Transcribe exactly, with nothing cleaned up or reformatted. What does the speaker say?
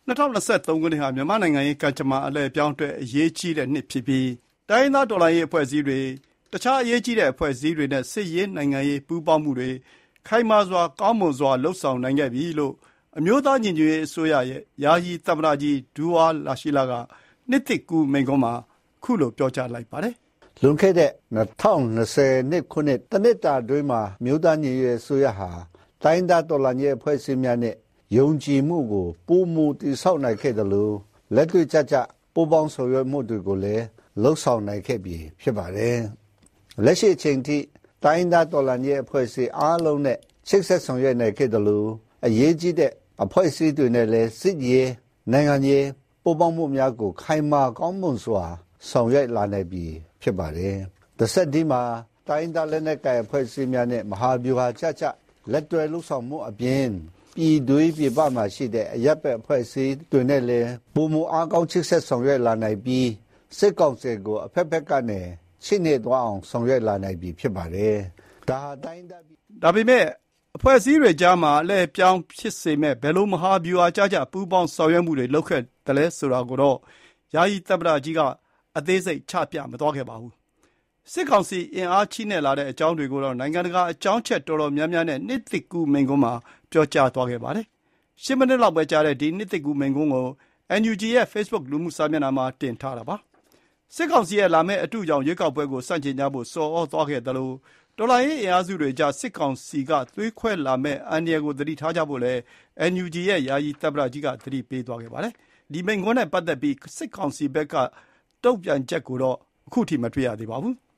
၂၀၂၃ ခုနှစ်ဟာမြန်မာနိုင်ငံရေးကံကြမ္မာအလှည့်အပြောင်းအတွက်အရေးကြီးတဲ့နှစ်ဖြစ်ပြီးတိုင်းရင်းသားတော်လှန်ရေးအဖွဲ့အစည်းတွေတခြားအရေးကြီးတဲ့အဖွဲ့အစည်းတွေနဲ့စစ်ရေးနိုင်ငံရေးပူးပေါင်းမှုတွေခိုင်မာစွာကောင်းမွန်စွာလှုပ်ဆောင်နိုင်ခဲ့ပြီလို့အမျိုးသားညီညွတ်ရေးအစိုးရရဲ့ယာယီသမ္မတကြီးဒူဝါလာရှီလာကနှစ်သစ်ကူးမိန့်ခွန်းမှာခုလိုပြောကြားလိုက်ပါတယ်။လွန်ခဲ့တဲ့၂၀၂၀ခုနှစ်တနှစ်တာအတွင်းမှာမြို့သားညီညွတ်ရေးအစိုးရဟာတိုင်းသားတော်လှန်ရေးအဖွဲ့အစည်းများနဲ့ယုံကြည်မှုကိုပိုမိုတည်ဆောက်နိုင်ခဲ့တယ်လို့လက်တွေ့ကျကျပူးပေါင်းဆောင်ရွက်မှုတွေကိုလည်းလှုပ်ဆောင်နိုင်ခဲ့ပြီဖြစ်ပါတယ်။လက်ရှိအချိန်ထိတိုင်းသားတော်လှန်ရေးအဖွဲ့အစည်းအားလုံးနဲ့ချိတ်ဆက်ဆောင်ရွက်နိုင်ခဲ့တယ်လို့အရေးကြီးတဲ့အဖွဲ့အစည်းတွေနဲ့လည်းစစ်ရေးနိုင်ငံရေးပူးပေါင်းမှုများကိုခိုင်မာကောင်းမွန်စွာဆောင်ရွက်လာနိုင်ပြီဖြစ်ပါတယ်။တစ်ဆက်တည်းမှာတိုင်းသားလက်နက်ကိုင်အဖွဲ့အစည်းများနဲ့မဟာဗျူဟာကျကျလက်တွဲလှုပ်ဆောင်မှုအပြင်ပြည်တွင်းပြည်ပမှာရှိတဲ့အရပ်ဘက်အဖွဲ့အစည်းတွေနဲ့လည်းပုံမအားကောင်းချိတ်ဆက်ဆောင်ရွက်လာနိုင်ပြီးစစ်ကောင်စီကိုအဖက်ဖက်ကနေရှင်းနေသွားအောင်ဆောင်ရွက်လာနိုင်ပြီဖြစ်ပါတယ်။ဒါဟာတိုင်းသားဒါပေမဲ့အဖွဲ့အစည်းတွေကြားမှာအလဲပြောင်းဖြစ်စေမဲ့ဘယ်လိုမဟာဗျူဟာကြကြပူးပေါင်းဆောင်ရွက်မှုတွေလုပ်ခဲ့တယ်လဲဆိုတာကိုတော့ယာယီသမ္မတကြီးကအသေးစိတ်ချပြမသွားခဲ့ပါဘူး။စစ်ကောင်စီအင်အားချိနဲ့လာတဲ့အကြောင်းတွေကိုတော့နိုင်ငံတကာအကြောင်းချက်တော်တော်များများနဲ့နှစ်သစ်ကူးမိန့်ခွန်းမှာပြောကြားသွားခဲ့ပါတယ်။ရှစ်မိနစ်လောက်ပဲကြာတဲ့ဒီနှစ်သစ်ကူးမိန့်ခွန်းကို အန်ယူဂျီ ရဲ့ Facebook လူမှုစာမျက်နှာမှာတင်ထားတာပါ။စစ်ကောင်စီရဲ့လာမယ့်အထူးကြောင့်ရွေးကောက်ပွဲကိုစန့်ကျင်ကြဖို့ဆော်ဩသွားခဲ့တယ်လို့တော်လှန်ရေးအင်အားစုတွေကြားစစ်ကောင်စီကသွေးခွဲလာမဲ့အန္တရာယ်ကိုသတိထားကြဖို့လည်း အန်ယူဂျီ ရဲ့ယာယီသမ္မတကြီးကသတိပေးသွားခဲ့ပါတယ်။ဒီမိန့်ခွန်းနဲ့ပတ်သက်ပြီးစစ်ကောင်စီဘက်ကတုံ့ပြန်ချက်ကိုတော့အခုထိမတွေ့ရသေးပါဘူး။